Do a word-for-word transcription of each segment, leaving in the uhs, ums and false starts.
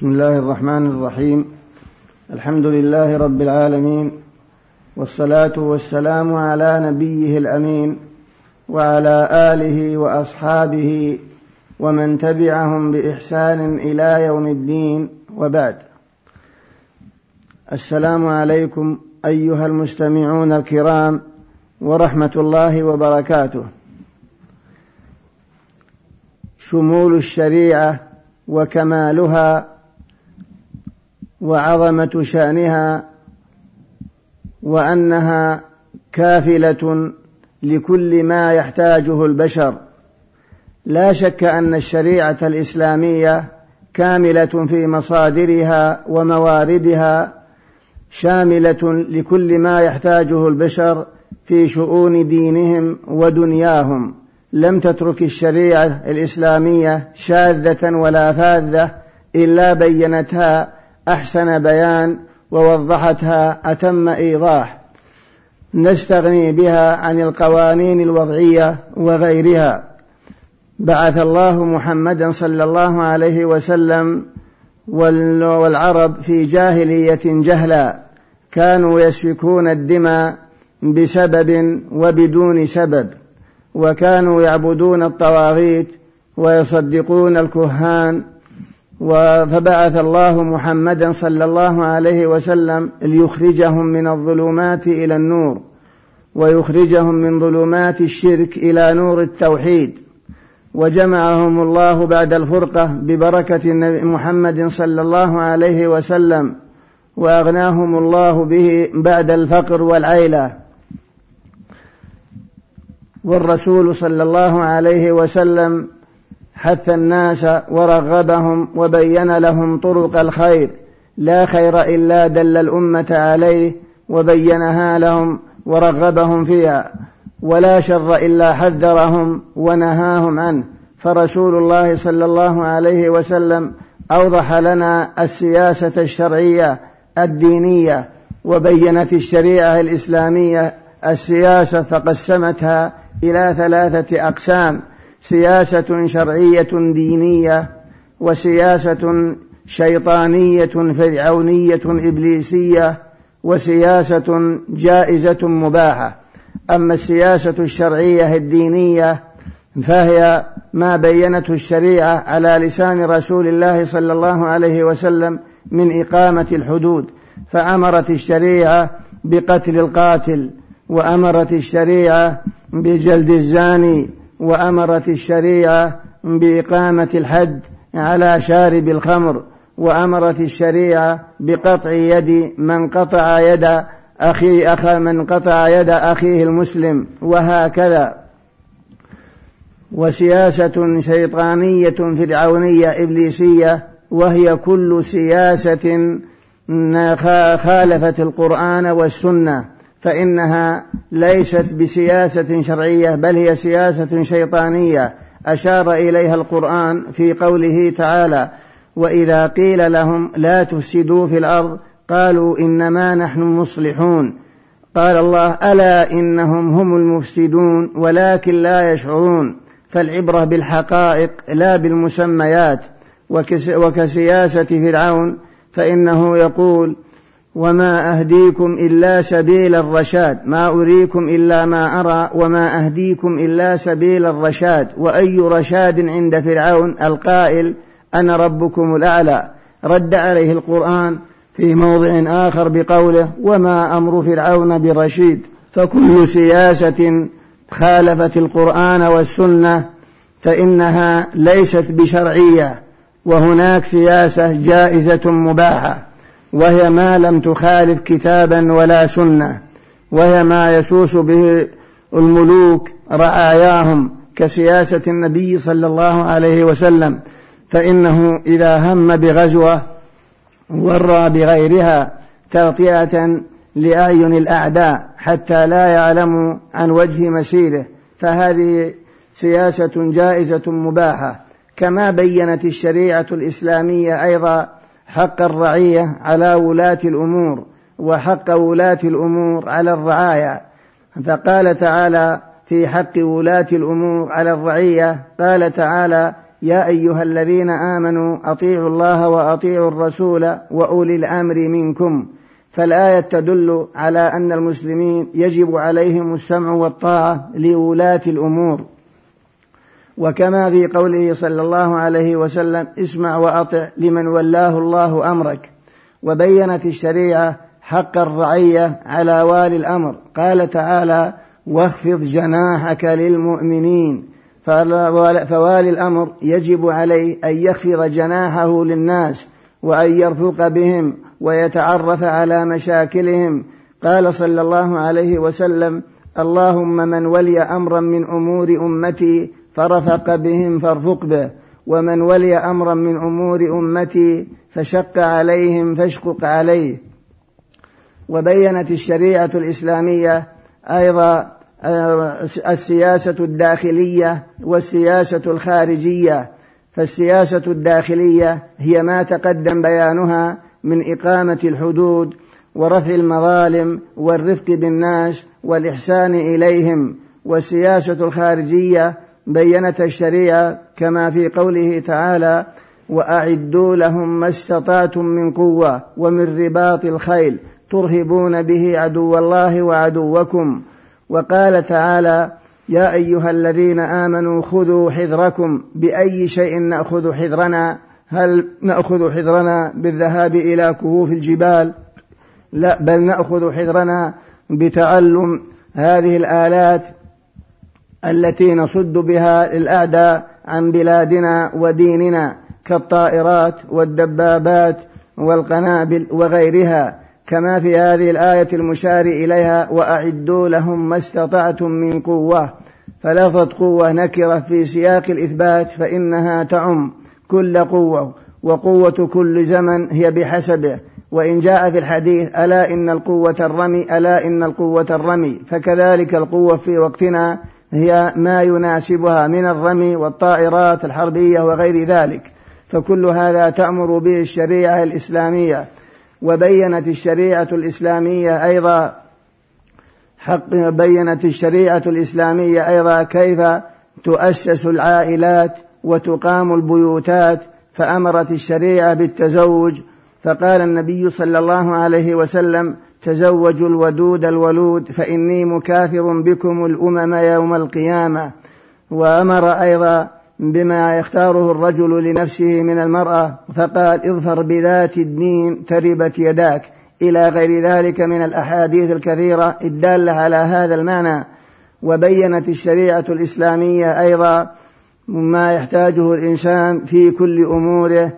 بسم الله الرحمن الرحيم. الحمد لله رب العالمين، والصلاة والسلام على نبيه الأمين وعلى آله وأصحابه ومن تبعهم بإحسان إلى يوم الدين، وبعد. السلام عليكم أيها المستمعون الكرام ورحمة الله وبركاته. شمول الشريعة وكمالها وعظمة شأنها، وأنها كافلة لكل ما يحتاجه البشر. لا شك أن الشريعة الإسلامية كاملة في مصادرها ومواردها، شاملة لكل ما يحتاجه البشر في شؤون دينهم ودنياهم. لم تترك الشريعة الإسلامية شاذة ولا فاذة، إلا بينتها أحسن بيان ووضحتها أتم إيضاح، نستغني بها عن القوانين الوضعية وغيرها. بعث الله محمدا صلى الله عليه وسلم والعرب في جاهلية جهلا، كانوا يسفكون الدماء بسبب وبدون سبب، وكانوا يعبدون الطواغيت ويصدقون الكهان. فبعث الله محمدا صلى الله عليه وسلم ليخرجهم من الظلمات إلى النور، ويخرجهم من ظلمات الشرك إلى نور التوحيد، وجمعهم الله بعد الفرقة ببركة محمد صلى الله عليه وسلم، وأغناهم الله به بعد الفقر والعيلة. والرسول صلى الله عليه وسلم حث الناس ورغبهم وبين لهم طرق الخير، لا خير إلا دل الأمة عليه وبينها لهم ورغبهم فيها، ولا شر إلا حذرهم ونهاهم عنه. فرسول الله صلى الله عليه وسلم أوضح لنا السياسة الشرعية الدينية، وبينت الشريعة الإسلامية السياسة فقسمتها إلى ثلاثة أقسام: سياسة شرعية دينية، وسياسة شيطانية فرعونية إبليسية، وسياسة جائزة مباحة. أما السياسة الشرعية الدينية فهي ما بينته الشريعة على لسان رسول الله صلى الله عليه وسلم من إقامة الحدود، فأمرت الشريعة بقتل القاتل، وأمرت الشريعة بجلد الزاني، وأمرت الشريعة بإقامة الحد على شارب الخمر، وأمرت الشريعة بقطع يد من قطع يد أخي أخ من قطع يد أخيه المسلم، وهكذا. وسياسة شيطانية فرعونية إبليسية، وهي كل سياسة خالفت القرآن والسنة، فإنها ليست بسياسة شرعية، بل هي سياسة شيطانية أشار إليها القرآن في قوله تعالى: وإذا قيل لهم لا تفسدوا في الأرض قالوا إنما نحن مصلحون. قال الله: ألا إنهم هم المفسدون ولكن لا يشعرون. فالعبرة بالحقائق لا بالمسميات. وكسياسة فرعون، فإنه يقول: وما أهديكم إلا سبيل الرشاد، ما أريكم إلا ما أرى وما أهديكم إلا سبيل الرشاد. وأي رشاد عند فرعون؟ القائل: أنا ربكم الأعلى. رد عليه القرآن في موضع آخر بقوله: وما أمر فرعون برشيد. فكل سياسة خالفت القرآن والسنة فإنها ليست بشرعية. وهناك سياسة جائزة مباحة، وهي ما لم تخالف كتابا ولا سنة، وهي ما يسوس به الملوك رعاياهم، كسياسة النبي صلى الله عليه وسلم، فإنه إذا هم بغزوة ورى بغيرها تغطية لأعين الأعداء حتى لا يعلموا عن وجه مسيره، فهذه سياسة جائزة مباحة. كما بينت الشريعة الإسلامية أيضا حق الرعية على ولاة الأمور، وحق ولاة الأمور على الرعاية. فقال تعالى في حق ولاة الأمور على الرعية، قال تعالى: يا أيها الذين آمنوا أطيعوا الله وأطيعوا الرسول وأولي الأمر منكم. فالآية تدل على أن المسلمين يجب عليهم السمع والطاعة لولاة الأمور، وكما في قوله صلى الله عليه وسلم اسمع وأطع لمن ولاه الله أمرك. وبينت الشريعة حق الرعية على والي الأمر، قال تعالى واخفض جناحك للمؤمنين. فوالي الأمر يجب عليه أن يخفض جناحه للناس وأن يرفق بهم ويتعرف على مشاكلهم. قال صلى الله عليه وسلم اللهم من ولي أمرا من أمور أمتي فرفق بهم فارفق به، ومن ولي أمرا من أمور أمتي فشق عليهم فاشقق عليه. وبينت الشريعة الإسلامية أيضا السياسة الداخلية والسياسة الخارجية. فالسياسة الداخلية هي ما تقدم بيانها من إقامة الحدود ورفع المظالم والرفق بالناس والإحسان إليهم. والسياسة الخارجية بينت الشريعة كما في قوله تعالى وأعدوا لهم ما استطعتم من قوة ومن رباط الخيل ترهبون به عدو الله وعدوكم. وقال تعالى يا أيها الذين آمنوا خذوا حذركم. بأي شيء نأخذ حذرنا؟ هل نأخذ حذرنا بالذهاب إلى كهوف الجبال؟ لا، بل نأخذ حذرنا بتعلم هذه الآلات التي نصد بها الأعداء عن بلادنا وديننا، كالطائرات والدبابات والقنابل وغيرها، كما في هذه الآية المشار إليها وأعدوا لهم ما استطعتم من قوة. فلفظ قوة نكرة في سياق الإثبات فإنها تعم كل قوة، وقوة كل زمن هي بحسبه. وإن جاء في الحديث ألا إن القوة الرمي ألا إن القوة الرمي، فكذلك القوة في وقتنا هي ما يناسبها من الرمي والطائرات الحربية وغير ذلك. فكل هذا تأمر به الشريعة الإسلامية. وبينت الشريعة الإسلامية أيضا حق بينت الشريعة الإسلامية أيضا كيف تؤسس العائلات وتقام البيوتات. فأمرت الشريعة بالتزوج، فقال النبي صلى الله عليه وسلم تزوجوا الودود الولود فإني مكاثر بكم الأمم يوم القيامة. وأمر أيضا بما يختاره الرجل لنفسه من المرأة، فقال اظفر بذات الدين تربت يداك، إلى غير ذلك من الأحاديث الكثيرة الدالة على هذا المعنى. وبينت الشريعة الإسلامية أيضا ما يحتاجه الإنسان في كل أموره.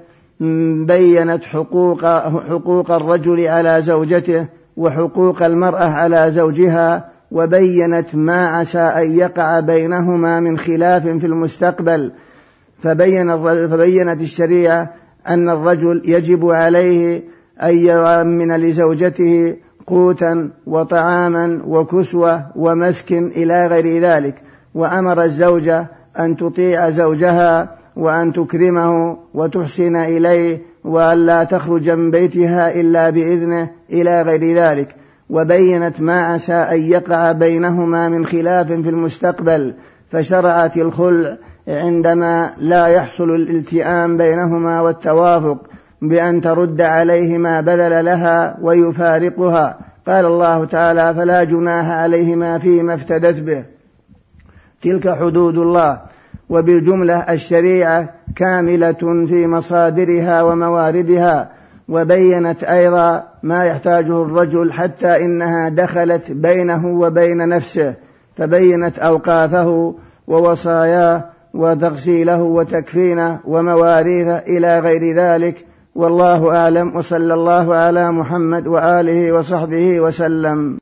بينت حقوق, حقوق الرجل على زوجته وحقوق المرأة على زوجها، وبينت ما عسى أن يقع بينهما من خلاف في المستقبل. فبين فبينت الشريعة أن الرجل يجب عليه أن يؤمن لزوجته قوتا وطعاما وكسوة ومسكن إلى غير ذلك. وأمر الزوجة أن تطيع زوجها وأن تكرمه وتحسن إليه وأن لا تخرج من بيتها إلا بإذنه إلى غير ذلك. وبينت ما عسى أن يقع بينهما من خلاف في المستقبل، فشرعت الخلع عندما لا يحصل الالتئام بينهما والتوافق، بأن ترد عليه ما بذل لها ويفارقها. قال الله تعالى فلا جناح عليهما فيما افتدت به، تلك حدود الله. وبالجملة الشريعة كاملة في مصادرها ومواردها. وبينت أيضا ما يحتاجه الرجل حتى إنها دخلت بينه وبين نفسه، فبينت أوقافه ووصاياه وتغسيله وتكفينه ومواريثه إلى غير ذلك. والله أعلم، وصلى الله على محمد وآله وصحبه وسلم.